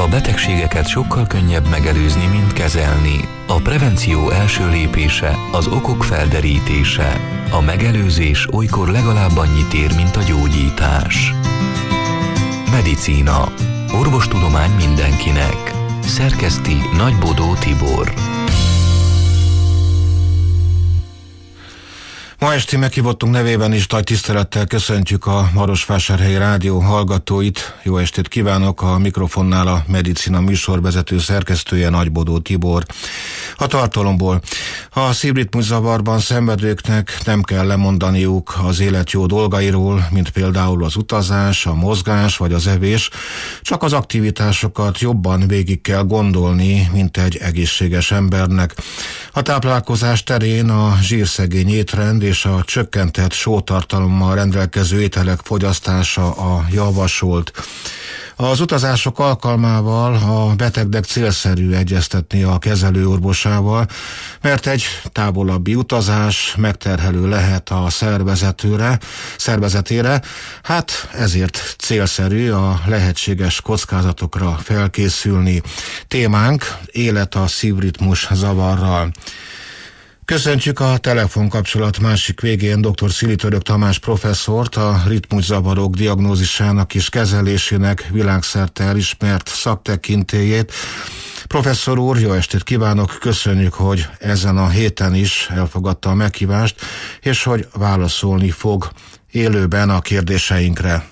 A betegségeket sokkal könnyebb megelőzni, mint kezelni. A prevenció első lépése az okok felderítése. A megelőzés olykor legalább annyit ér, mint a gyógyítás. Medicína. Orvostudomány mindenkinek. Szerkeszti Nagybodó Tibor. Ma esti meghívottunk nevében is nagy tisztelettel köszöntjük a Marosvásárhelyi Rádió hallgatóit. Jó estét kívánok, a mikrofonnál a Medicina műsorvezető szerkesztője Nagybodó Tibor. A tartalomból: a szívritmuszavarban szenvedőknek nem kell lemondaniuk az élet jó dolgairól, mint például az utazás, a mozgás vagy az evés, csak az aktivitásokat jobban végig kell gondolni, mint egy egészséges embernek. A táplálkozás terén a zsírszegény étrend és a csökkentett sótartalommal rendelkező ételek fogyasztása a javasolt. Az utazások alkalmával a betegnek célszerű egyeztetni a kezelőorvosával, mert egy távolabbi utazás megterhelő lehet a szervezetére, hát ezért célszerű a lehetséges kockázatokra felkészülni. Témánk: élet a szívritmus zavarral. Köszöntjük a telefonkapcsolat másik végén dr. Szili Török Tamás professzort, a ritmuszavarok diagnózisának és kezelésének világszerte elismert szaktekintélyét. Professzor úr, jó estét kívánok, köszönjük, hogy ezen a héten is elfogadta a meghívást, és hogy válaszolni fog élőben a kérdéseinkre.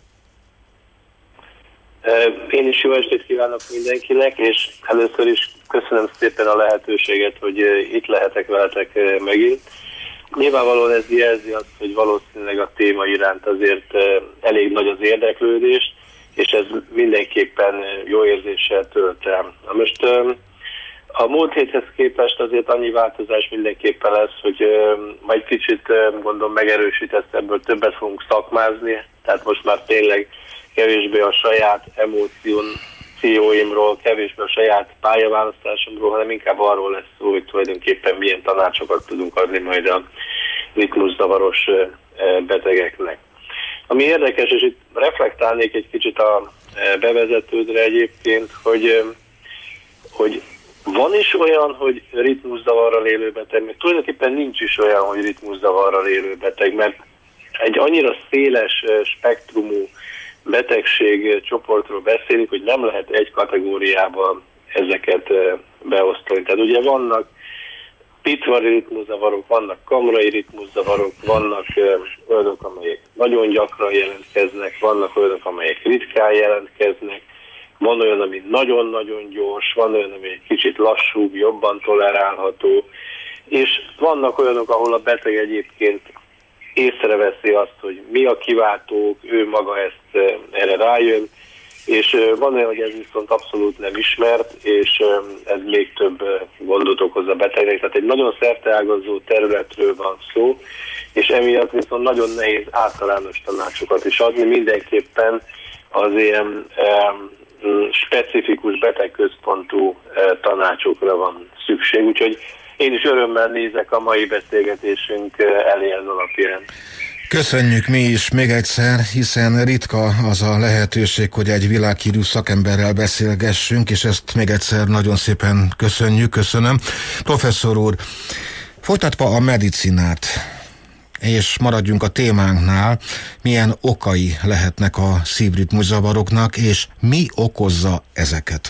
Én is jó estét kívánok mindenkinek, és először is köszönöm szépen a lehetőséget, hogy itt lehetek veletek megint. Nyilvánvalóan ez jelzi azt, hogy valószínűleg a téma iránt azért elég nagy az érdeklődés, és ez mindenképpen jó érzéssel tölt el. Most a múlt héthez képest azért annyi változás mindenképpen lesz, hogy majd kicsit gondolom megerősített, ebből többet fogunk szakmázni, tehát most már tényleg kevésbé a saját emócióimról, kevésbé a saját pályaválasztásomról, hanem inkább arról lesz szó, hogy tulajdonképpen milyen tanácsokat tudunk adni majd a ritmuszavaros betegeknek. Ami érdekes, és itt reflektálnék egy kicsit a bevezetődre egyébként, hogy van is olyan, hogy ritmuszavarral élő beteg, mert tulajdonképpen nincs is olyan, hogy ritmuszavarral élő beteg, mert egy annyira széles spektrumú betegség csoportról beszélünk, hogy nem lehet egy kategóriában ezeket beosztani. Tehát ugye vannak pitvari ritmuszavarok, vannak kamrai ritmuszavarok, vannak olyanok, amelyek nagyon gyakran jelentkeznek, vannak olyanok, amelyek ritkán jelentkeznek, van olyan, ami nagyon-nagyon gyors, van olyan, ami egy kicsit lassúbb, jobban tolerálható, és vannak olyanok, ahol a beteg egyébként észreveszi azt, hogy mi a kiváltó, ő maga ezt erre rájön, és van olyan, hogy ez viszont abszolút nem ismert, és ez még több gondot okoz a betegnek. Tehát egy nagyon szerteágazó területről van szó, és emiatt viszont nagyon nehéz általános tanácsokat is adni. Mindenképpen az ilyen specifikus betegközpontú tanácsokra van szükség. Úgyhogy én is örömmel nézek a mai beszélgetésünk elé ez alapján. Köszönjük mi is még egyszer, hiszen ritka az a lehetőség, hogy egy világhírű szakemberrel beszélgessünk, és ezt még egyszer nagyon szépen köszönöm. Professzor úr, folytatva a medicinát, és maradjunk a témánknál, milyen okai lehetnek a szívritmuszavaroknak, és mi okozza ezeket?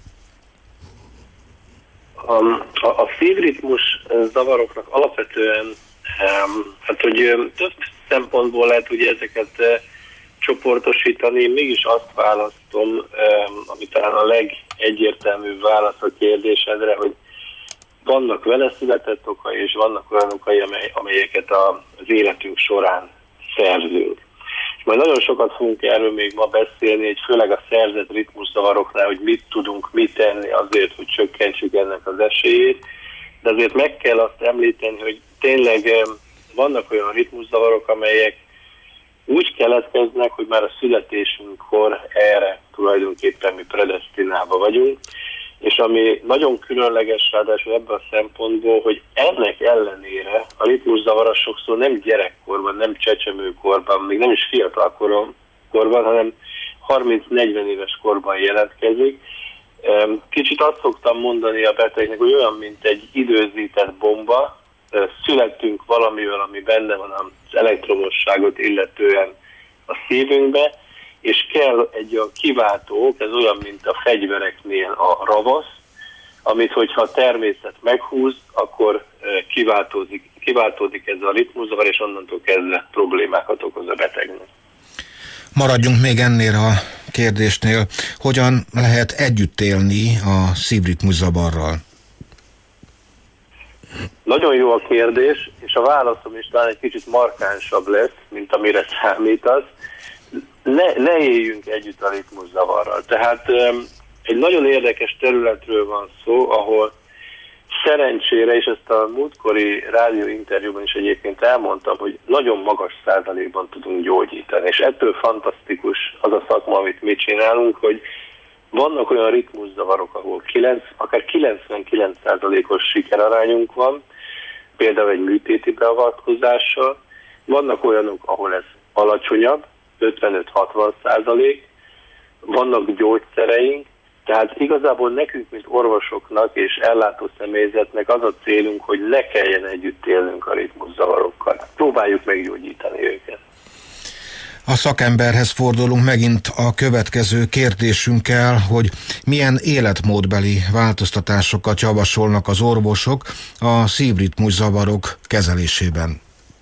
A szívritmus zavaroknak alapvetően, hát hogy több szempontból lehet ugye ezeket csoportosítani, én mégis azt választom, ami talán a legegyértelműbb válasz a kérdésedre, hogy vannak vele született okai, és vannak olyan okai, amelyeket az életünk során szerzünk. És majd nagyon sokat fogunk erről még ma beszélni, hogy főleg a szerzett ritmuszavaroknál, hogy mit tudunk tenni azért, hogy csökkentsük ennek az esélyét, de azért meg kell azt említeni, hogy tényleg vannak olyan ritmuszavarok, amelyek úgy keletkeznek, hogy már a születésünkkor erre tulajdonképpen mi predesztinálva vagyunk, és ami nagyon különleges ráadásul ebből a szempontból, hogy ennek ellenére a ritmuszavar sokszor nem gyerekkorban, nem csecsemőkorban, még nem is fiatal korban, hanem 30-40 éves korban jelentkezik. Kicsit azt szoktam mondani a betegnek, hogy olyan, mint egy időzített bomba, születtünk valamivel, ami benne van az elektromosságot illetően a szívünkbe, és kell egy a kiváltó, ez olyan, mint a fegyvereknél a ravasz, amit hogyha a természet meghúz, akkor kiváltódik ez a ritmuszavar, és onnantól kezdve problémákat okoz a betegnek. Maradjunk még ennél a kérdésnél. Hogyan lehet együtt élni a szívritmuszavarral? Nagyon jó a kérdés, és a válaszom is talán egy kicsit markánsabb lesz, mint amire számítasz. Ne éljünk együtt a ritmuszavarral. Tehát egy nagyon érdekes területről van szó, ahol szerencsére, és ezt a múltkori rádióinterjúban is egyébként elmondtam, hogy nagyon magas százalékban tudunk gyógyítani. És ettől fantasztikus az a szakma, amit mi csinálunk, hogy vannak olyan ritmuszavarok, ahol akár 99%-os sikerarányunk van, például egy műtéti beavatkozással. Vannak olyanok, ahol ez alacsonyabb, 55-60%, vannak gyógyszereink, tehát igazából nekünk, mint orvosoknak és ellátó személyzetnek az a célunk, hogy ne kelljen együtt élnünk a ritmuszavarokkal. Próbáljuk meggyógyítani őket. A szakemberhez fordulunk megint a következő kérdésünkkel, hogy milyen életmódbeli változtatásokat javasolnak az orvosok a szívritmuszavarok kezelésében.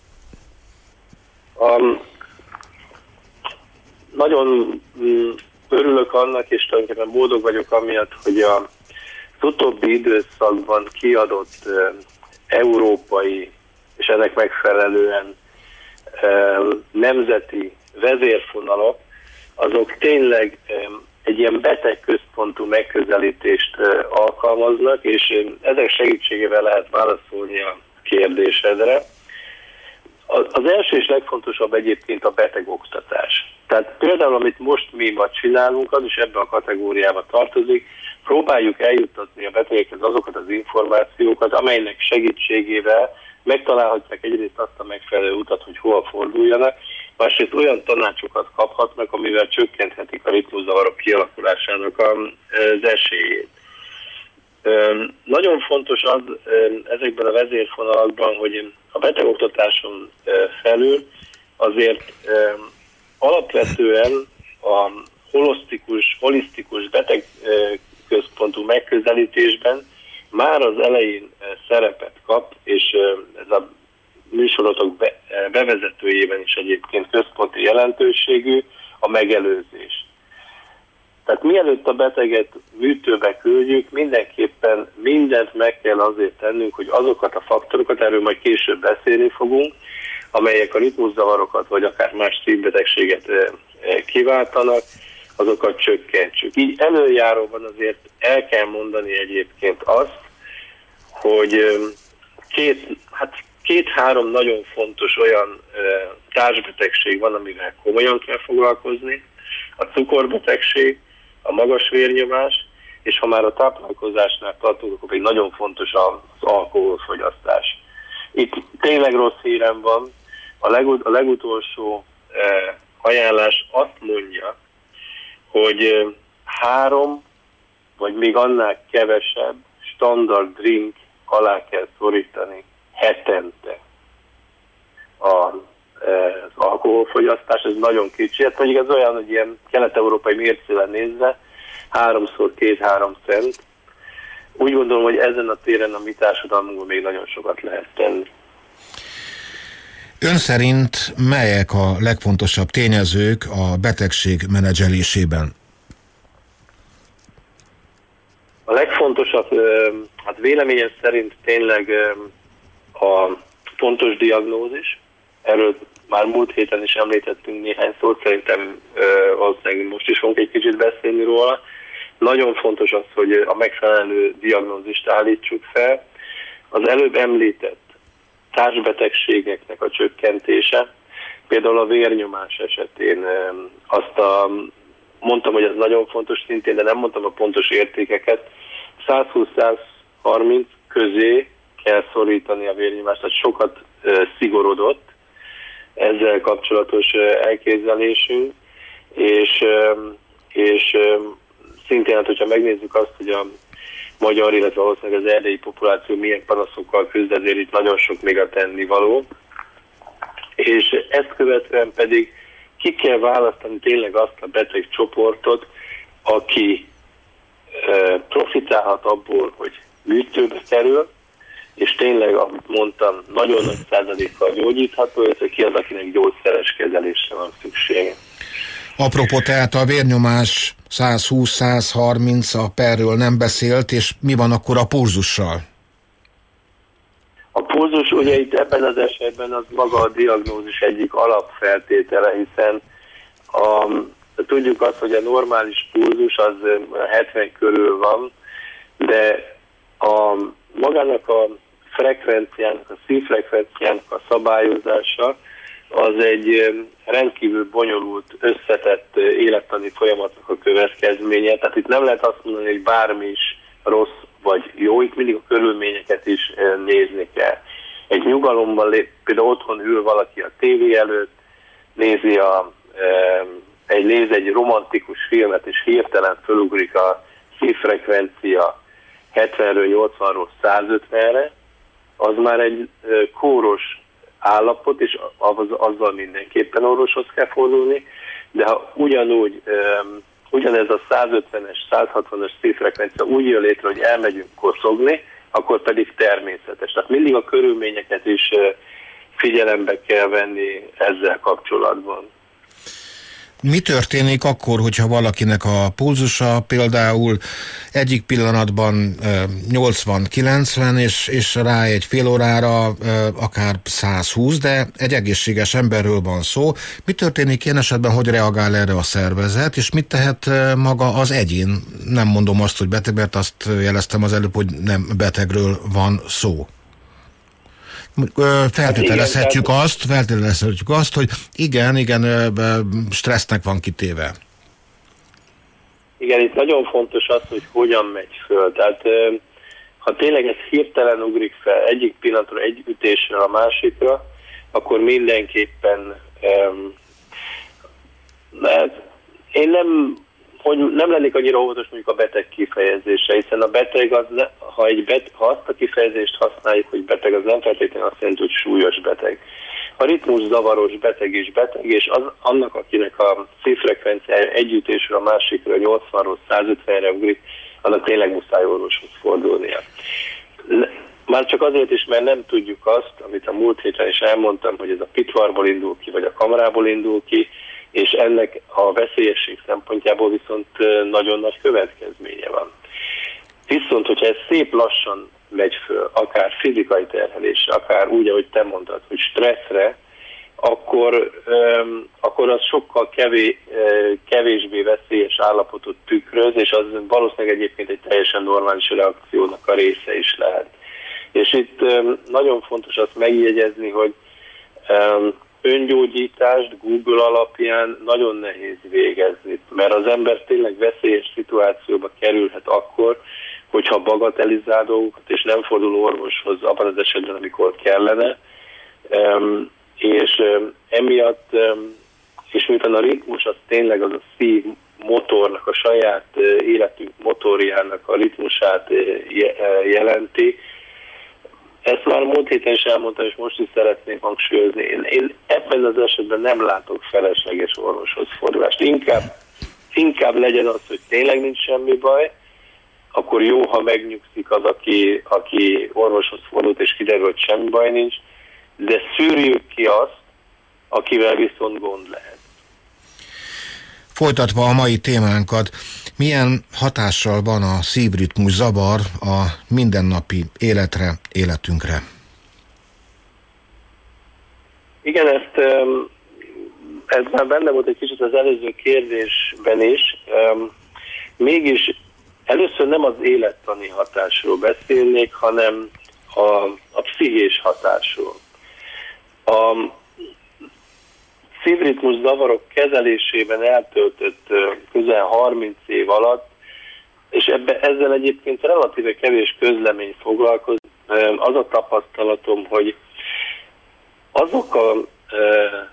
Nagyon örülök annak, és tulajdonképpen boldog vagyok amiatt, hogy az utóbbi időszakban kiadott európai, és ennek megfelelően nemzeti vezérfonalak, azok tényleg egy ilyen betegközpontú megközelítést alkalmaznak, és ezek segítségével lehet válaszolni a kérdésedre. Az első és legfontosabb egyébként a betegoktatás. Tehát például, amit most mi ma csinálunk, az is ebbe a kategóriába tartozik, próbáljuk eljuttatni a betegekhez azokat az információkat, amelynek segítségével megtalálhatják egyrészt azt a megfelelő utat, hogy hol forduljanak, másrészt olyan tanácsokat kaphatnak, amivel csökkenthetik a ritmuszavarok kialakulásának az esélyét. Nagyon fontos az ezekben a vezérfonalakban, hogy a betegoktatáson felül azért alapvetően a holisztikus betegközpontú megközelítésben már az elején szerepet kap, és ez a műsorotok bevezetőjében is egyébként központi jelentőségű a megelőzés. Tehát mielőtt a beteget műtőbe küldjük, mindenképpen mindent meg kell azért tennünk, hogy azokat a faktorokat, erről majd később beszélni fogunk, amelyek a ritmuszavarokat vagy akár más szívbetegséget kiváltanak, azokat csökkentsük. Így előjáróban azért el kell mondani egyébként azt, hogy két-három nagyon fontos olyan társbetegség van, amivel komolyan kell foglalkozni. A cukorbetegség, a magas vérnyomás, és ha már a táplálkozásnál tartunk, akkor még nagyon fontos az alkoholfogyasztás. Itt tényleg rossz hírem van. A legutolsó ajánlás azt mondja, hogy 3 vagy még annál kevesebb standard drink alá kell szorítani hetente az alkoholfogyasztás. Ez nagyon kicsi. Hát mondjuk ez olyan, hogy ilyen kelet-európai mércével nézve 3x2-3 cent. Úgy gondolom, hogy ezen a téren a mi társadalmunkban még nagyon sokat lehet tenni. Ön szerint melyek a legfontosabb tényezők a betegség menedzselésében? A legfontosabb, hát véleményem szerint tényleg a pontos diagnózis. Erről már múlt héten is említettünk néhány szót, szerintem valószínűleg most is fogunk egy kicsit beszélni róla. Nagyon fontos az, hogy a megfelelő diagnózist állítsuk fel. Az előbb említett társbetegségeknek a csökkentése, például a vérnyomás esetén mondtam, hogy ez nagyon fontos szintén, de nem mondtam a pontos értékeket. 120-130 közé kell szorítani a vérnyomást, tehát sokat szigorodott ezzel kapcsolatos elképzelésünk. és szintén, hát, hogyha megnézzük azt, hogy a magyar, illetve valószínűleg az erdélyi populáció milyen panaszokkal küzd, ezért itt nagyon sok még a tennivaló. És ezt követően pedig ki kell választani tényleg azt a betegcsoportot, aki profitálhat abból, hogy műtőbe kerül, és tényleg, amit mondtam, nagyon nagy százalékkal gyógyítható, hogy ki az, akinek gyógyszeres kezelésre van szüksége. Apropó, tehát a vérnyomás 120-130, a perről nem beszélt, és mi van akkor a pulzussal? A pulzus ugye itt ebben az esetben az maga a diagnózis egyik alapfeltétele, hiszen tudjuk azt, hogy a normális pulzus az 70 körül van, de magának a frekvenciának, a szívfrekvenciának a szabályozása az egy rendkívül bonyolult, összetett élettani folyamatnak a következménye. Tehát itt nem lehet azt mondani, hogy bármi is rossz vagy jó, itt mindig a körülményeket is nézni kell. Egy nyugalomban, például otthon ül valaki a tévé előtt, nézi egy romantikus filmet, és hirtelen fölugrik a szívfrekvencia 70-ről 80-ról 150-re, az már egy kóros állapot, és azzal mindenképpen orvoshoz kell fordulni, de ha ugyanez a 150-es, 160-as szívfrekvencia úgy jön létre, hogy elmegyünk koszogni, akkor pedig természetes. Tehát mindig a körülményeket is figyelembe kell venni ezzel kapcsolatban. Mi történik akkor, hogyha valakinek a pulzusa például egyik pillanatban 80-90, és rá egy fél órára akár 120, de egy egészséges emberről van szó. Mi történik ilyen esetben, hogy reagál erre a szervezet, és mit tehet maga az egyén? Nem mondom azt, hogy beteg, mert azt jeleztem az előbb, hogy nem betegről van szó. Feltételezhetjük azt, hogy igen, stressznek van kitéve. Igen, itt nagyon fontos az, hogy hogyan megy föl. Tehát ha tényleg ez hirtelen ugrik fel egyik pillanatra, egy ütésre a másikra, akkor mindenképpen én nem lennék annyira óvatos mondjuk a beteg kifejezése, hiszen a beteg, ha azt a kifejezést használjuk, hogy beteg, az nem feltétlenül azt jelenti, hogy súlyos beteg. A ritmuszavaros beteg is beteg, és annak, akinek a szívfrekvenciája együttésről a másikra 80-ról 150-re ugrik, annak tényleg muszáj orvoshoz fordulnia. Már csak azért is, mert nem tudjuk azt, amit a múlt héten is elmondtam, hogy ez a pitvarból indul ki, vagy a kamrából indul ki, és ennek a veszélyesség szempontjából viszont nagyon nagy következménye van. Viszont, hogyha ez szép lassan megy föl, akár fizikai terhelésre, akár úgy, ahogy te mondtad, hogy stresszre, akkor az sokkal kevésbé veszélyes állapotot tükröz, és az valószínűleg egyébként egy teljesen normális reakciónak a része is lehet. És itt nagyon fontos azt megjegyezni, hogy öngyógyítást Google alapján nagyon nehéz végezni, mert az ember tényleg veszélyes szituációba kerülhet akkor, hogyha bagatelizál dolgokat, és nem fordul orvoshoz abban az esetben, amikor kellene, és emiatt, és miután a ritmus az tényleg az a szív motornak, a saját életünk motorjának a ritmusát jelenti. Ezt már múlt héten is elmondtam, és most is szeretném hangsúlyozni. Én ebben az esetben nem látok felesleges orvoshoz fordulást. Inkább legyen az, hogy tényleg nincs semmi baj, akkor jó, ha megnyugszik az, aki orvoshoz fordult, és kiderül, hogy semmi baj nincs, de szűrjük ki azt, akivel viszont gond lehet. Folytatva a mai témánkat, milyen hatással van a szívritmus zavar a mindennapi életre, életünkre? Igen, ez már benne volt egy kicsit az előző kérdésben is. Mégis először nem az élettani hatásról beszélnék, hanem a pszichés hatásról. A szívritmus zavarok kezelésében eltöltött közel 30 év alatt, és ezzel egyébként relatíve kevés közlemény foglalkozik. Az a tapasztalatom, hogy azok az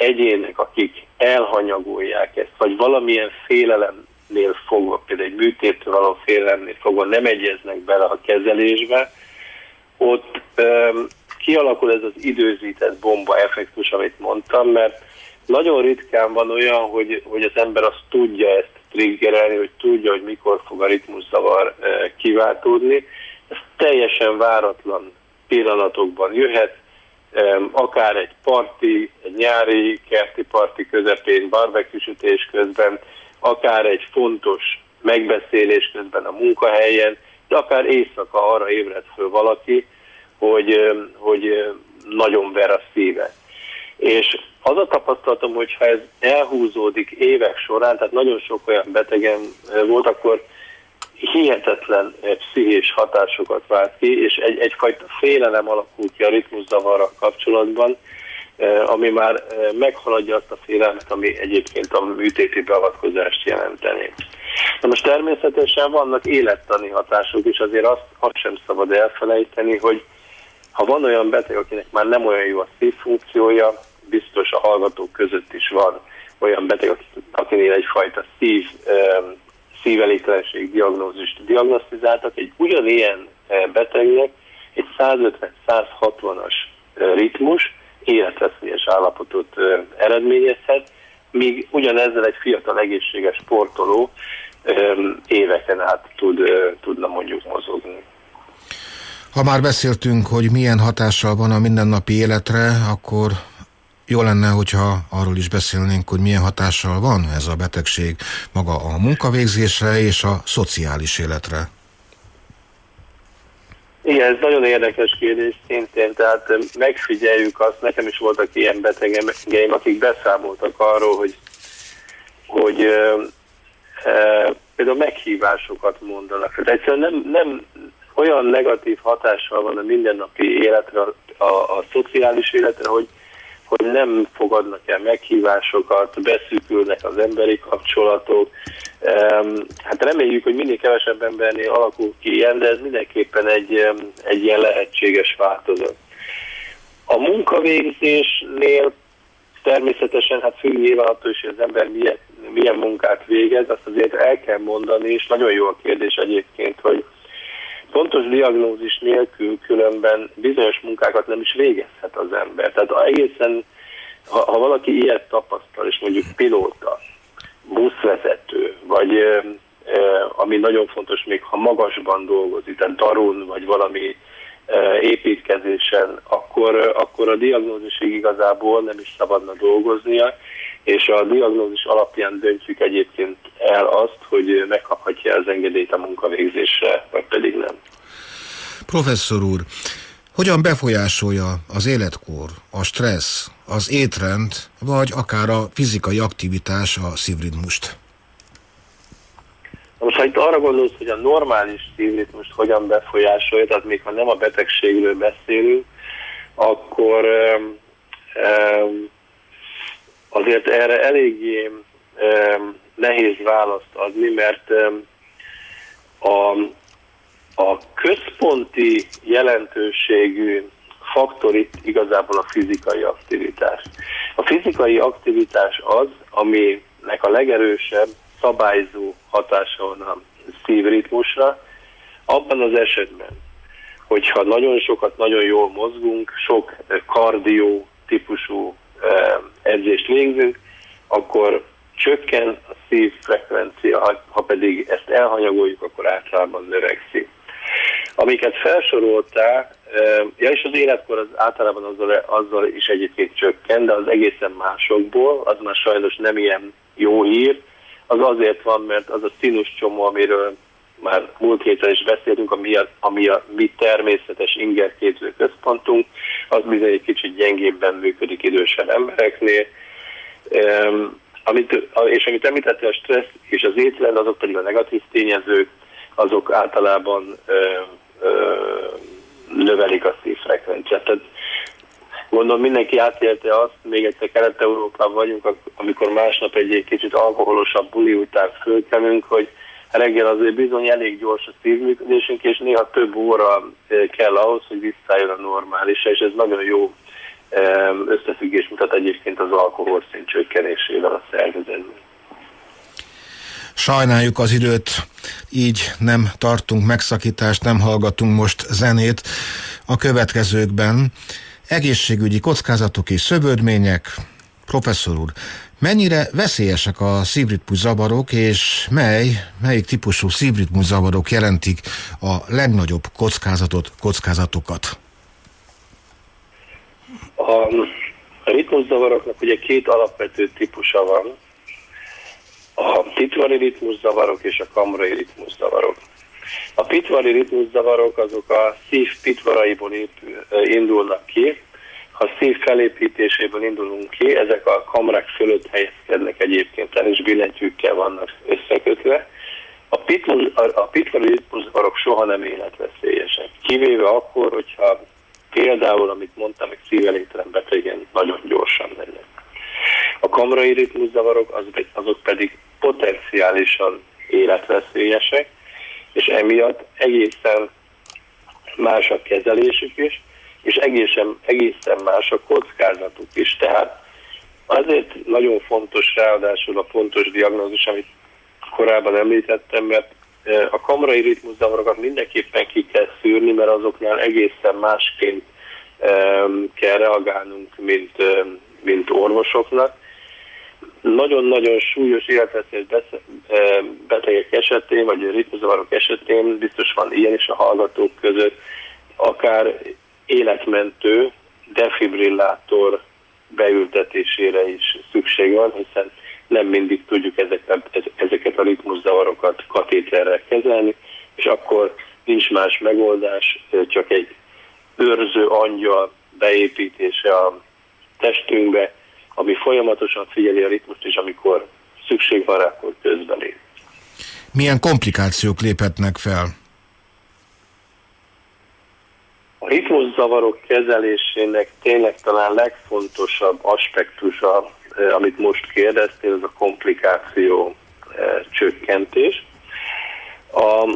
egyének, akik elhanyagolják ezt, vagy valamilyen félelemnél fogva, például egy műtétől való félelemnél fogva nem egyeznek bele a kezelésbe, ott kialakul ez az időzített bomba effektus, amit mondtam, mert nagyon ritkán van olyan, hogy az ember azt tudja ezt triggerelni, hogy tudja, hogy mikor fog a ritmuszavar kiváltódni. Ez teljesen váratlan pillanatokban jöhet, akár egy parti, egy nyári kerti parti közepén, barbecue-sütés közben, akár egy fontos megbeszélés közben a munkahelyen, de akár éjszaka arra ébred föl valaki, hogy nagyon ver a szíve. És az a tapasztalatom, hogy ha ez elhúzódik évek során, tehát nagyon sok olyan betegen volt, akkor hihetetlen pszichés hatásokat vált ki, és egyfajta félelem alakul ki a ritmuszavarral kapcsolatban, ami már meghaladja azt a félelmet, ami egyébként a műtéti beavatkozást jelenteni. Na most természetesen vannak élettani hatások is, azért azt sem szabad elfelejteni, hogy ha van olyan beteg, akinek már nem olyan jó a szívfunkciója, biztos a hallgatók között is van olyan beteg, akinél egyfajta szívelégtelenség diagnózist diagnosztizáltak. Egy ugyanilyen betegnek egy 150-160-as ritmus életveszélyes állapotot eredményezhet, míg ugyanezzel egy fiatal egészséges sportoló éveken át tudna mondjuk mozogni. Ha már beszéltünk, hogy milyen hatással van a mindennapi életre, akkor jó lenne, hogyha arról is beszélnénk, hogy milyen hatással van ez a betegség maga a munkavégzésre és a szociális életre. Igen, ez nagyon érdekes kérdés szintén, tehát megfigyeljük azt, nekem is voltak ilyen betegeim, akik beszámoltak arról, hogy például meghívásokat mondanak. Tehát egyszerűen nem olyan negatív hatással van a mindennapi életre, a szociális életre, hogy nem fogadnak el meghívásokat, beszűkülnek az emberi kapcsolatok. Hát reméljük, hogy minél kevesebb embernél alakul ki ilyen, de ez mindenképpen egy ilyen lehetséges változat. A munkavégzésnél természetesen hát függ nyilván attól is, hogy az ember milyen munkát végez, azt azért el kell mondani, és nagyon jó a kérdés egyébként, hogy pontos diagnózis nélkül különben bizonyos munkákat nem is végezhet az ember. Tehát egészen, ha valaki ilyet tapasztal, és mondjuk pilóta, buszvezető, vagy ami nagyon fontos még, ha magasban dolgozik, tehát darun, vagy valami építkezésen, akkor a diagnózisig igazából nem is szabadna dolgoznia, és a diagnózis alapján döntjük egyébként el azt, hogy megkaphatja az engedélyt a munkavégzésre, vagy pedig nem. Professzor úr, hogyan befolyásolja az életkor, a stressz, az étrend, vagy akár a fizikai aktivitás a szívritmust? Most ha itt arra gondolsz, hogy a normális szívritmust hogyan befolyásolja, tehát még ha nem a betegségről beszélünk, akkor azért erre eléggé nehéz választ adni, mert a központi jelentőségű faktor itt igazából a fizikai aktivitás. A fizikai aktivitás az, aminek a legerősebb szabályzó hatása van a szívritmusra, abban az esetben, hogyha nagyon sokat, nagyon jól mozgunk, sok kardió típusú edzést végzünk, akkor csökken a szívfrekvencia, ha pedig ezt elhanyagoljuk, akkor általában növekszik. Amiket felsoroltál, és az életkor az általában azzal is egyébként csökken, de az egészen másokból, az már sajnos nem ilyen jó hír, az azért van, mert az a színuscsomó, amiről már múlt héten is beszéltünk, ami a mi természetes ingerképző központunk, az bizony egy kicsit gyengébben működik idősebb embereknél. És amit említettél, a stressz és az étrend, azok pedig a negatív tényezők, azok általában növelik a szívfrekvenciát. Tehát gondolom mindenki átélte azt, még egyszer Kelet-Európában vagyunk, amikor másnap egy kicsit alkoholosabb buli után fölkelünk, hogy reggel azért bizony elég gyors a szívműködésünk, és néha több óra kell ahhoz, hogy visszajön a normálisra, és ez nagyon jó összefüggés mutat egyébként az alkoholszint csökkenésével a szervezetben. Sajnáljuk az időt, így nem tartunk megszakítást, nem hallgatunk most zenét. A következőkben egészségügyi kockázatok és szövődmények. Professzor úr, mennyire veszélyesek a szívritmuszavarok, és melyik típusú szívritmuszavarok jelentik a legnagyobb kockázatokat? A ritmuszavaroknak ugye két alapvető típusa van. A pitvari ritmuszavarok és a kamrai ritmuszavarok. A pitvari ritmuszavarok azok a szív pitvaraiból indulnak ki. Ha a szív felépítéséből indulunk ki, ezek a kamrák fölött helyezkednek egyébként, és billentyűkkel vannak összekötve. A pitvari ritmuszavarok soha nem életveszélyesek. Kivéve akkor, hogyha például, amit mondtam, egy szívelégtelen betegen nagyon gyorsan mennek. A kamrai ritmuszavarok azok pedig potenciálisan életveszélyesek, és emiatt egészen más a kezelésük is, és egészen más a kockázatuk is. Tehát azért nagyon fontos ráadásul a pontos diagnózis, amit korábban említettem, mert a kamrai ritmuszavarokat mindenképpen ki kell szűrni, mert azoknál egészen másként kell reagálnunk, mint orvosoknak. Nagyon-nagyon súlyos életveszélyes betegek esetén, vagy ritmuszavarok esetén, biztos van ilyen is a hallgatók között, akár életmentő defibrillátor beültetésére is szükség van, hiszen nem mindig tudjuk ezeket a ritmuszavarokat katéterrel kezelni, és akkor nincs más megoldás, csak egy őrző angyal beépítése a testünkbe, ami folyamatosan figyeli a ritmust, és amikor szükség van rá, akkor közbelép. Milyen komplikációk léphetnek fel? A ritmuszavarok kezelésének tényleg talán legfontosabb aspektusa, amit most kérdeztél, az a komplikáció csökkentés. A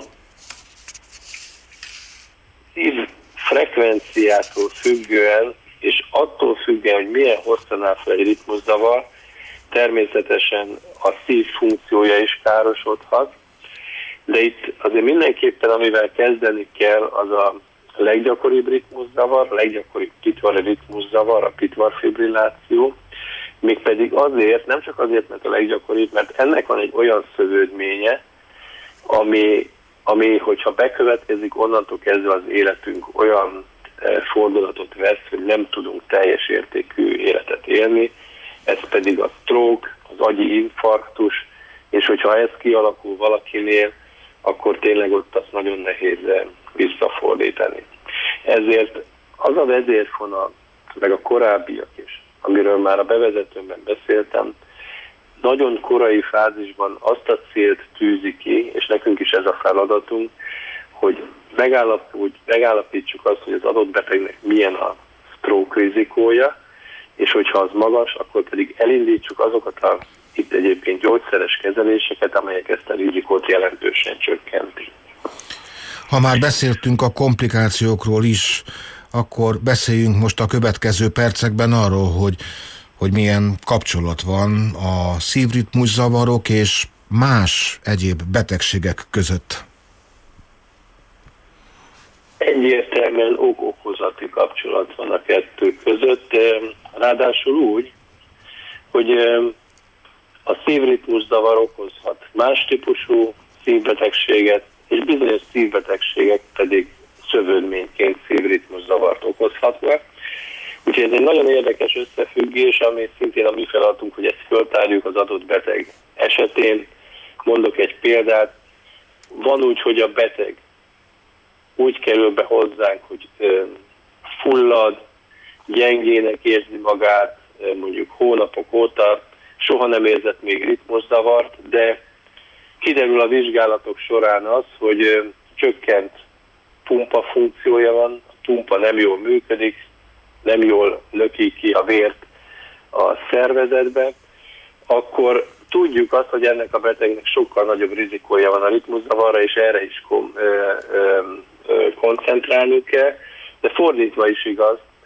szív frekvenciától függően, és attól függően, hogy milyen hosszan áll fel egy ritmuszavar, természetesen a szív funkciója is károsodhat, de itt azért mindenképpen, amivel kezdeni kell, az a leggyakoribb ritmuszavar, a leggyakoribb pitvari ritmuszavar, a pitvarfibrilláció, mégpedig azért, nem csak azért, mert a leggyakoribb, mert ennek van egy olyan szövődménye, ami hogyha bekövetkezik, onnantól kezdve az életünk olyan fordulatot vesz, hogy nem tudunk teljes értékű életet élni, ez pedig a stroke, az agyi infarktus, és hogyha ez kialakul valakinél, akkor tényleg ott azt nagyon nehéz visszafordítani. Ezért az a vezérfonal, meg a korábbiak is, amiről már a bevezetőmben beszéltem, nagyon korai fázisban azt a célt tűzi ki, és nekünk is ez a feladatunk, hogy megállapítsuk azt, hogy az adott betegnek milyen a stroke rizikója, és hogyha az magas, akkor pedig elindítsuk azokat a itt egyébként gyógyszeres kezeléseket, amelyek ezt a rizikót jelentősen csökkenti. Ha már beszéltünk a komplikációkról is, akkor beszéljünk most a következő percekben arról, hogy milyen kapcsolat van a szívritmuszavarok és más egyéb betegségek között. Egyértelműen ok-okozati kapcsolat van a kettő között, ráadásul úgy, hogy a szívritmuszavar okozhat más típusú szívbetegséget, és bizonyos szívbetegségek pedig szövődményként szívritmuszavart okozhatnak. Úgyhogy ez egy nagyon érdekes összefüggés, ami szintén a mi feladatunk, hogy ezt föltárjuk az adott beteg esetén. Mondok egy példát. Van úgy, hogy a beteg úgy kerül be hozzánk, hogy fullad, gyengének érzi magát, mondjuk hónapok óta, soha nem érzett még ritmuszavart, de kiderül a vizsgálatok során az, hogy csökkent pumpa funkciója van, a pumpa nem jól működik, nem jól löki ki a vért a szervezetbe, akkor tudjuk azt, hogy ennek a betegnek sokkal nagyobb rizikója van a ritmuszavarra, és erre is koncentrálnunk kell, de fordítva is igaz,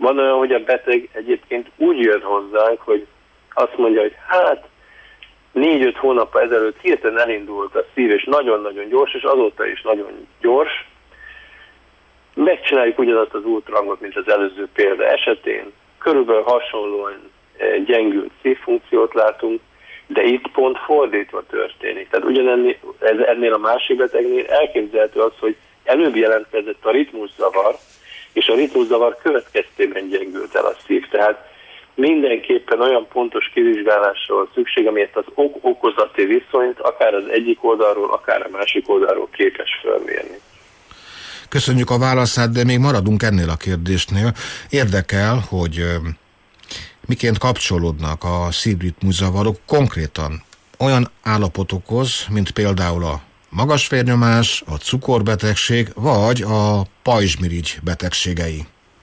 Van olyan, hogy a beteg egyébként úgy jön hozzánk, hogy azt mondja, hogy hát 4-5 hónap ezelőtt hirtelen elindult a szív, és nagyon-nagyon gyors, és azóta is nagyon gyors. Megcsináljuk ugyanazt az ultrahangot, mint az előző példa esetén. Körülbelül hasonlóan gyengült szívfunkciót látunk, de itt pont fordítva történik. Tehát ennél a másik betegnél elképzelhető az, hogy előbb jelentkezett a ritmuszavar, és a ritmuszavar következtében gyengült el a szív. Tehát mindenképpen olyan pontos kivizsgálásra van szükség, amelyet az ok-okozati viszonyt akár az egyik oldalról, akár a másik oldalról képes felmérni. Köszönjük a válaszát, de még maradunk ennél a kérdésnél. Érdekel, hogy miként kapcsolódnak a szívritmuszavarok konkrétan olyan állapotokhoz, mint például a magas vérnyomás, a cukorbetegség, vagy a pajzsmirigy betegségei.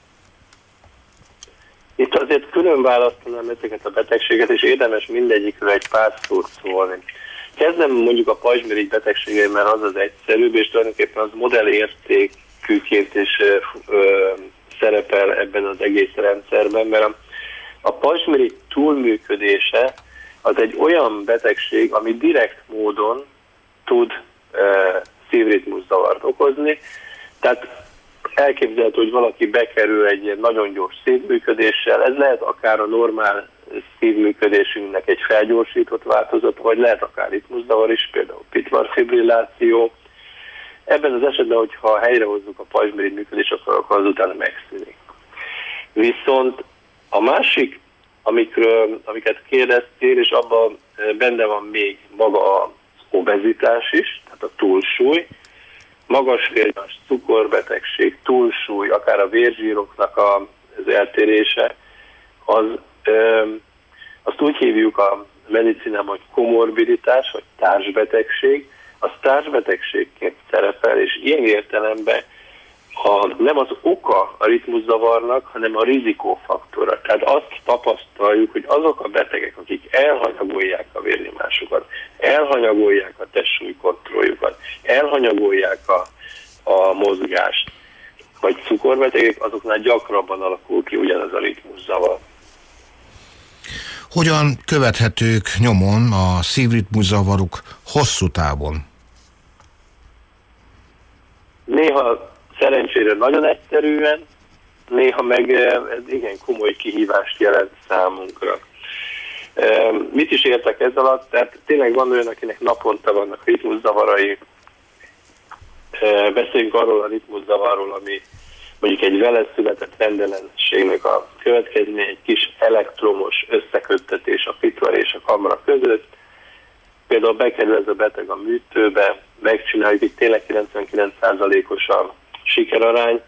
Itt azért külön választanám ezeket a betegséget, és érdemes mindegyikről egy pár szót szólni. Kezdem mondjuk a pajzsmirigy betegségei, mert az az egyszerűbb, és tulajdonképpen az modellértékűként is szerepel ebben az egész rendszerben, mert a pajzsmirigy túlműködése az egy olyan betegség, ami direkt módon tud szívritmuszavart okozni. Tehát elképzelhető, hogy valaki bekerül egy nagyon gyors szívműködéssel, ez lehet akár a normál szívműködésünknek egy felgyorsított változata, vagy lehet akár ritmuszavar is, például pitvarfibrilláció. Ebben az esetben, hogyha helyrehozzuk a pajzsmirigy működést, akkor azután megszűnik. Viszont a másik, amiket kérdeztél, és abban benne van még maga az obezitás is, tehát a túlsúly, magas vérnyomás, cukorbetegség, túlsúly, akár a vérzsíroknak az eltérése, azt úgy hívjuk a medicinában, hogy komorbiditás, vagy társbetegség, az társbetegségként szerepel, és ilyen értelemben nem az oka a ritmuszavarnak, hanem a rizikófaktora. Tehát azt tapasztaljuk, hogy azok a betegek, akik elhanyagolják a vérnyomásukat, elhanyagolják a testsúlykontrolljukat, elhanyagolják a mozgást, vagy cukorbetegek, azoknál gyakrabban alakul ki ugyanaz a ritmuszavar. Hogyan követhetők nyomon a szívritmuszavarok hosszú távon? Néha szerencsére nagyon egyszerűen, néha meg ez igen komoly kihívást jelent számunkra. Mit is értek ez alatt? Tehát tényleg van olyan, akinek naponta vannak ritmuszavarai. Beszéljünk arról a ritmuszavarról, ami mondjuk egy vele született rendellenességnek a következménye, egy kis elektromos összeköttetés a pitvar és a kamra között. Például bekerül ez a beteg a műtőbe, megcsináljuk, itt tényleg 99%-os a sikerarány.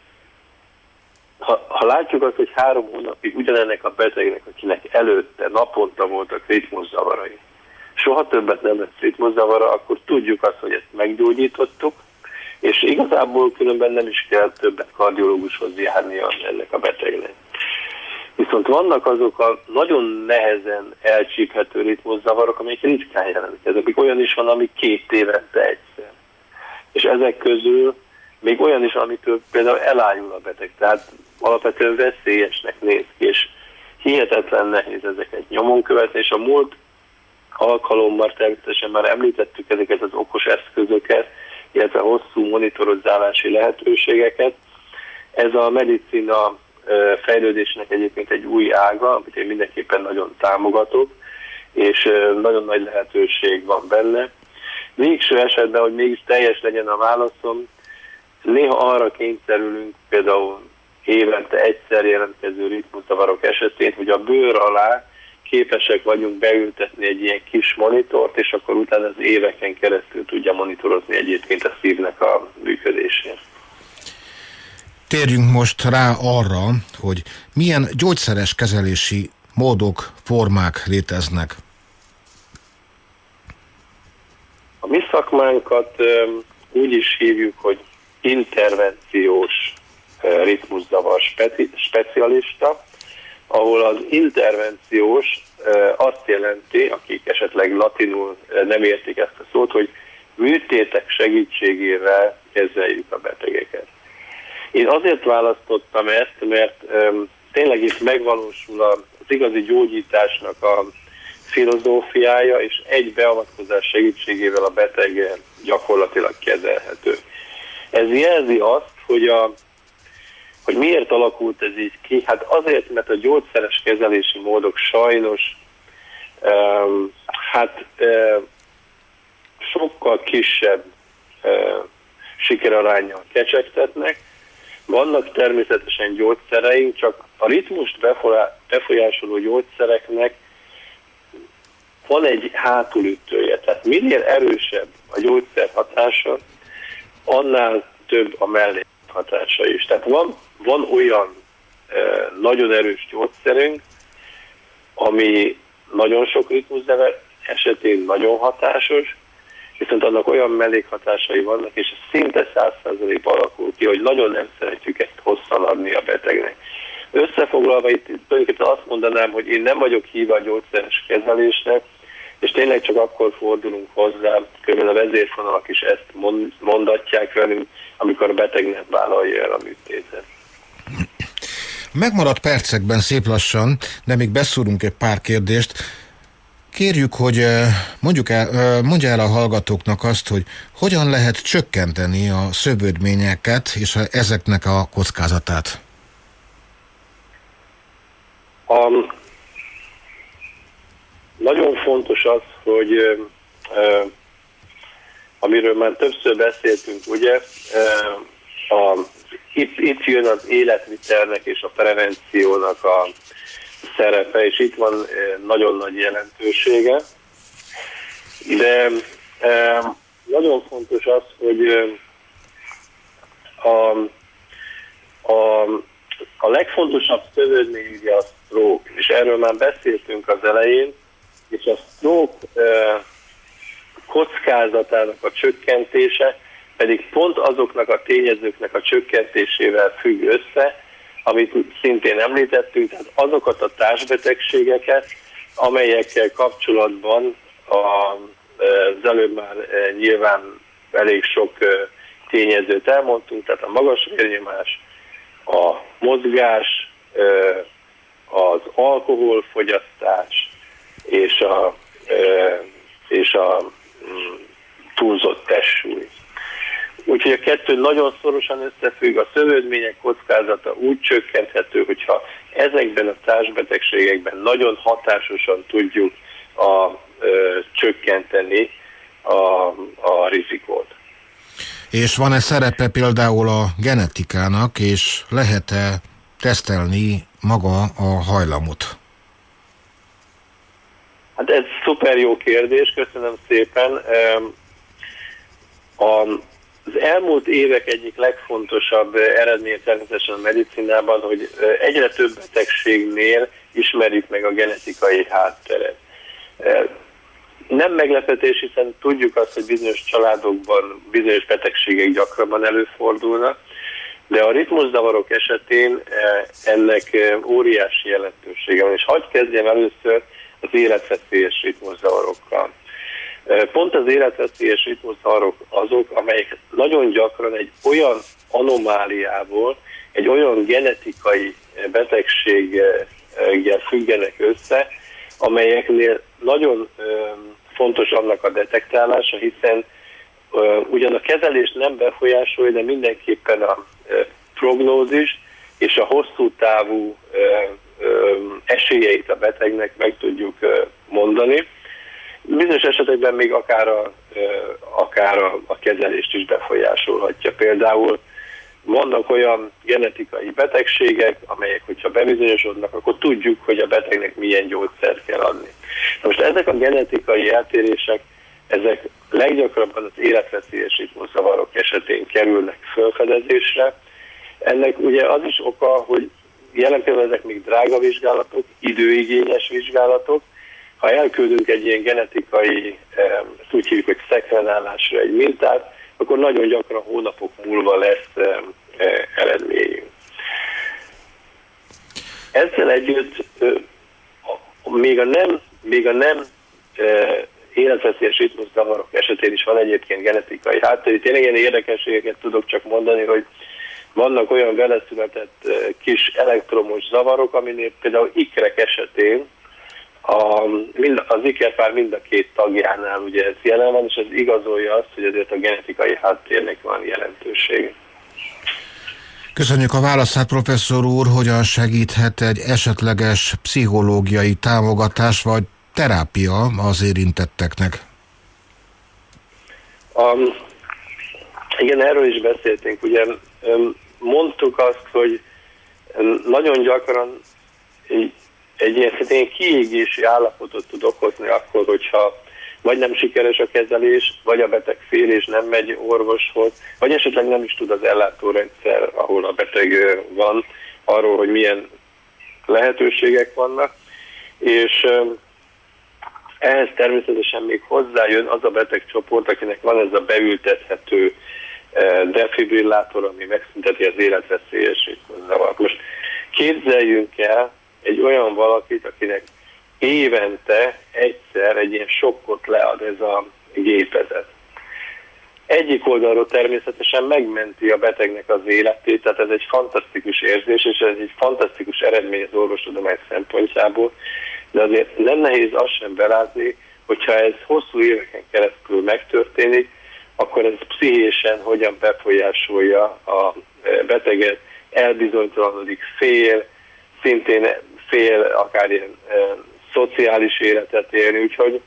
Ha látjuk azt, hogy 3 hónapig ugyanennek a betegnek, akinek előtte naponta voltak ritmuszavarai, soha többet nem lesz ritmuszavara, akkor tudjuk azt, hogy ezt meggyógyítottuk, és igazából különben nem is kell többet kardiológushoz járnia ennek a betegnek. Viszont vannak azok a nagyon nehezen elcsíphető ritmuszavarok, amelyek ritkán jelentkeznek. Olyan is van, ami 2 évente egyszer. És ezek közül még olyan is, amitől például elájul a beteg. Tehát alapvetően veszélyesnek néz ki, és hihetetlen nehéz ezeket nyomon követni, és a múlt alkalommal természetesen már említettük ezeket az okos eszközöket, illetve hosszú monitorozálási lehetőségeket. Ez a medicina fejlődésnek egyébként egy új ága, amit én mindenképpen nagyon támogatok, és nagyon nagy lehetőség van benne. Végső esetben, hogy mégis teljes legyen a válaszom, néha arra kényszerülünk, például évente egyszer jelentkező ritmuszavarok esetén, hogy a bőr alá képesek vagyunk beültetni egy ilyen kis monitort, és akkor utána az éveken keresztül tudja monitorozni egyébként a szívnek a működését. Térjünk most rá arra, hogy milyen gyógyszeres kezelési módok, formák léteznek. A mi szakmánkat úgy is hívjuk, hogy intervenciós ritmuszavar specialista, ahol az intervenciós azt jelenti, akik esetleg latinul nem értik ezt a szót, hogy műtétek segítségével kezeljük a betegeket. Én azért választottam ezt, mert tényleg itt megvalósul az igazi gyógyításnak a filozófiája, és egy beavatkozás segítségével a beteg gyakorlatilag kezelhető. Ez jelzi azt, hogy miért alakult ez így ki? Hát azért, mert a gyógyszeres kezelési módok sajnos sokkal kisebb sikeraránnyal kecsegtetnek. Vannak természetesen gyógyszereink, csak a ritmust befolyásoló gyógyszereknek van egy hátulütője. Tehát minél erősebb a gyógyszer hatása, annál több a mellékhatása is. Tehát van olyan nagyon erős gyógyszerünk, ami nagyon sok ritmuszavar esetén nagyon hatásos, viszont annak olyan mellékhatásai vannak, és szinte 100%-ban alakul ki, hogy nagyon nem szeretjük ezt hosszan adni a betegnek. Összefoglalva itt tulajdonképpen azt mondanám, hogy én nem vagyok híve a gyógyszeres kezelésnek, és tényleg csak akkor fordulunk hozzá, kb. A vezérfonalak is ezt mondatják velünk, amikor a beteg nem vállalja el a műtétet. Megmaradt percekben szép lassan, de még beszúrunk egy pár kérdést. Kérjük, hogy mondja el a hallgatóknak azt, hogy hogyan lehet csökkenteni a szövődményeket és ezeknek a kockázatát. Nagyon fontos az, hogy amiről már többször beszéltünk, ugye, itt jön az életvitelnek és a prevenciónak a szerepe, és itt van nagyon nagy jelentősége. De nagyon fontos az, hogy a legfontosabb szövődmény ugye a stroke, és erről már beszéltünk az elején, és a stroke kockázatának a csökkentése pedig pont azoknak a tényezőknek a csökkentésével függ össze, amit szintén említettünk, tehát azokat a társbetegségeket, amelyekkel kapcsolatban az előbb már nyilván elég sok tényezőt elmondtunk, tehát a magas vérnyomás, a mozgás, az alkoholfogyasztás és a túlzott testsúly. Úgyhogy a kettő nagyon szorosan összefügg, a szövődmények kockázata úgy csökkenthető, hogyha ezekben a társbetegségekben nagyon hatásosan tudjuk csökkenteni a rizikót. És van-e szerepe például a genetikának, és lehet-e tesztelni maga a hajlamot? Hát ez szuper jó kérdés, köszönöm szépen. Az elmúlt évek egyik legfontosabb eredmény természetesen a medicinában, hogy egyre több betegségnél ismerjük meg a genetikai hátteret. Nem meglepetés, hiszen tudjuk azt, hogy bizonyos családokban bizonyos betegségek gyakrabban előfordulnak, de a ritmuszavarok esetén ennek óriási jelentősége van, és hadd kezdjem először az életveszélyes ritmuszavarokkal. Pont az életveszélyes ritmuszavarok azok, amelyek nagyon gyakran egy olyan anomáliából, egy olyan genetikai betegséggel függenek össze, amelyeknél nagyon fontos annak a detektálása, hiszen ugyan a kezelés nem befolyásolja, de mindenképpen a prognózis és a hosszú távú esélyeit a betegnek meg tudjuk mondani. Bizonyos esetekben még akár a kezelést is befolyásolhatja. Például vannak olyan genetikai betegségek, amelyek, hogyha bebizonyosodnak, akkor tudjuk, hogy a betegnek milyen gyógyszert kell adni. Most ezek a genetikai eltérések, ezek leggyakrabban az életveszélyes ritmuszavarok esetén kerülnek felfedezésre. Ennek ugye az is oka, hogy jelen pillanatban ezek még drága vizsgálatok, időigényes vizsgálatok. Ha elküldünk egy ilyen genetikai, úgy hívjuk, hogy szekvenálásra egy mintát, akkor nagyon gyakran hónapok múlva lesz eredményünk. Ezzel együtt még a nem életveszélyes ritmuszavarok esetén is van egyébként genetikai háttér. Tényleg ilyen érdekességeket tudok csak mondani, hogy vannak olyan veleszületett kis elektromos zavarok, aminél például ikrek esetén az ikerpár mind a két tagjánál ugye ez jelen van, és ez igazolja azt, hogy azért a genetikai háttérnek van jelentősége. Köszönjük a válaszát, professzor úr. Hogyan segíthet egy esetleges pszichológiai támogatás vagy terápia az érintetteknek? Igen, erről is beszéltünk. Ugye mondtuk azt, hogy nagyon gyakran egy ilyen kiégési állapotot tud okozni akkor, hogyha vagy nem sikeres a kezelés, vagy a beteg fél és nem megy orvoshoz, vagy esetleg nem is tud az ellátórendszer, ahol a beteg van, arról, hogy milyen lehetőségek vannak, és ehhez természetesen még hozzájön az a betegcsoport, akinek van ez a beültethető defibrillátor, ami megszünteti az életveszélyes zavart. Most képzeljünk el egy olyan valakit, akinek évente egyszer egy ilyen sokkot lead ez a gépezet. Egyik oldalról természetesen megmenti a betegnek az életét, tehát ez egy fantasztikus érzés, és ez egy fantasztikus eredmény az orvostudomány szempontjából, de azért nem nehéz azt sem belátni, hogyha ez hosszú éveken keresztül megtörténik, akkor ez pszichésen hogyan befolyásolja a beteget, elbizonytalanodik, szintén fél akár ilyen szociális életet élni, úgyhogy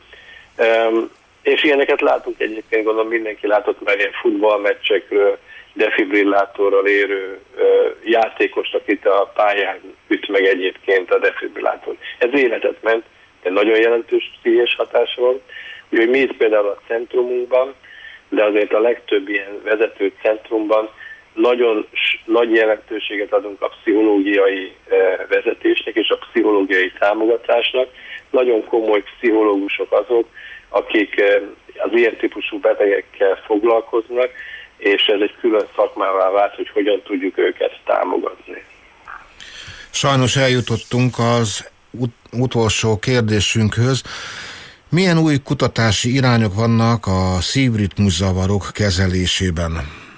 és ilyeneket látunk egyébként, gondolom mindenki látott már ilyen futballmeccsekről, defibrillátorral érő játékost, akit a pályán üt meg egyébként a defibrillátor. Ez életet ment, de nagyon jelentős pszichés hatása van. Úgyhogy mi itt például a centrumunkban, de azért a legtöbb ilyen vezető centrumban nagyon nagy jelentőséget adunk a pszichológiai vezetésnek és a pszichológiai támogatásnak. Nagyon komoly pszichológusok azok, akik az ilyen típusú betegekkel foglalkoznak, és ez egy külön szakmává vált, hogy hogyan tudjuk őket támogatni. Sajnos eljutottunk az utolsó kérdésünkhöz. Milyen új kutatási irányok vannak a szívritmuszavarok kezelésében?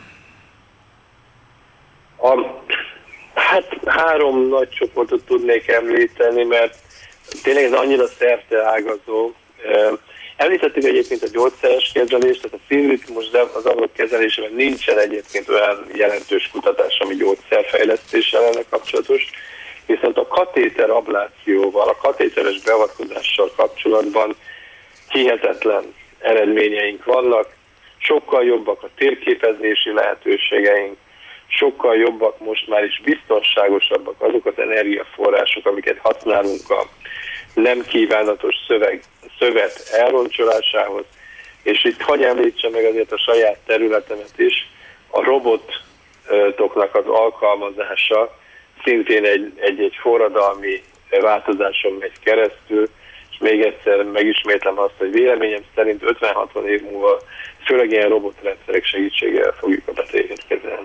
Hát 3 nagy csoportot tudnék említeni, mert tényleg ez annyira szerteágazó. Említettük egyébként a gyógyszeres kezelést, tehát a szívritmuszavarok kezelésében nincsen egyébként olyan jelentős kutatás, ami gyógyszerfejlesztéssel lenne kapcsolatos, viszont a katéter ablációval, a katéteres beavatkozással kapcsolatban hihetetlen eredményeink vannak, sokkal jobbak a térképezési lehetőségeink, sokkal jobbak, most már is biztonságosabbak azok az energiaforrások, amiket használunk a nem kívánatos szövet elroncsolásához, és itt hadd említsem meg azért a saját területemet is, a robotoknak az alkalmazása szintén egy forradalmi változáson megy keresztül, és még egyszer megismétlem azt, hogy véleményem szerint 50-60 év múlva főleg ilyen robotrendszerek segítségével fogjuk a betegeket kezelni.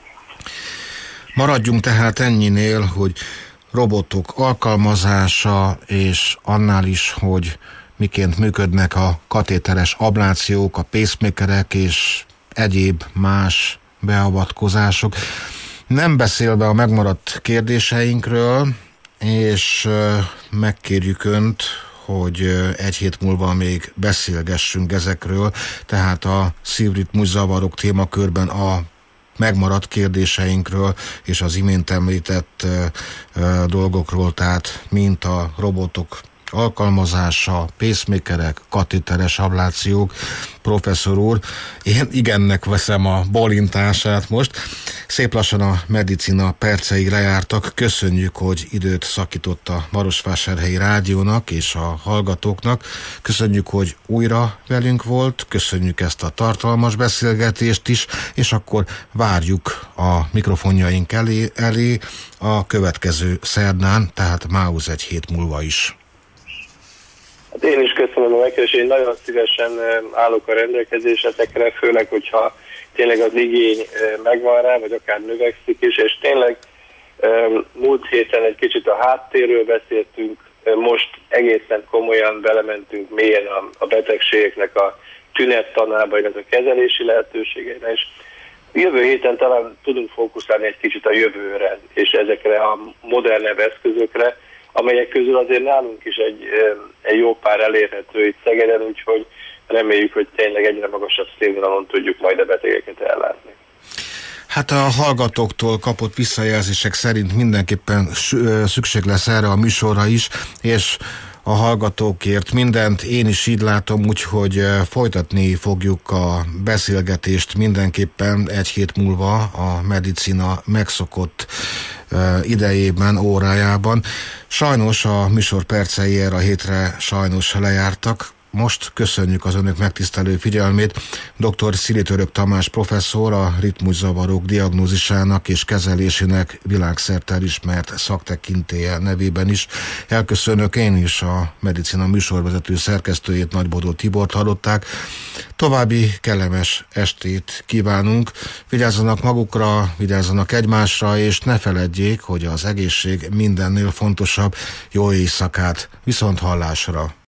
Maradjunk tehát ennyinél, hogy robotok alkalmazása, és annál is, hogy miként működnek a katéteres ablációk, a pacemakerek és egyéb más beavatkozások. Nem beszélve a megmaradt kérdéseinkről, és megkérjük Önt, hogy egy hét múlva még beszélgessünk ezekről, tehát a szívritmuszavarok témakörben a megmaradt kérdéseinkről és az imént említett dolgokról, tehát mint a robotok alkalmazása, pacemakerek, katéteres ablációk. Professzor úr, én igennek veszem a bólintását most. Szép lassan a medicina percei lejártak. Köszönjük, hogy időt szakított a Marosvásárhelyi Rádiónak és a hallgatóknak. Köszönjük, hogy újra velünk volt, köszönjük ezt a tartalmas beszélgetést is, és akkor várjuk a mikrofonjaink elé a következő szerdán, tehát mához egy hét múlva is. Hát én is köszönöm a megkeresést, én nagyon szívesen állok a rendelkezésetekre, főleg, hogyha tényleg az igény megvan rá, vagy akár növekszik is, és tényleg múlt héten egy kicsit a háttérről beszéltünk, most egészen komolyan belementünk mélyen a betegségeknek a tünettanába, illetve a kezelési lehetőségeinek, és Jövő héten talán tudunk fókuszálni egy kicsit a jövőre, és ezekre a modernebb eszközökre, amelyek közül azért nálunk is egy jó pár elérhető itt Szegeden, úgyhogy reméljük, hogy tényleg egyre magasabb színvonalon tudjuk majd a betegeket ellátni. Hát a hallgatóktól kapott visszajelzések szerint mindenképpen szükség lesz erre a műsorra is, és a hallgatókért mindent én is így látom, úgyhogy folytatni fogjuk a beszélgetést mindenképpen egy hét múlva a medicina megszokott idejében, órájában. Sajnos a műsor percei erre a hétre sajnos lejártak. Most köszönjük az önök megtisztelő figyelmét. Dr. Szili-Török Tamás professzor, a ritmuszavarok diagnózisának és kezelésének világszerte elismert szaktekintélye nevében is. Elköszönök én is, a medicina műsorvezető szerkesztőjét, Nagybodó Tibort hallották. További kellemes estét kívánunk. Vigyázzanak magukra, vigyázzanak egymásra, és ne feledjék, hogy az egészség mindennél fontosabb. Jó éjszakát, viszont hallásra!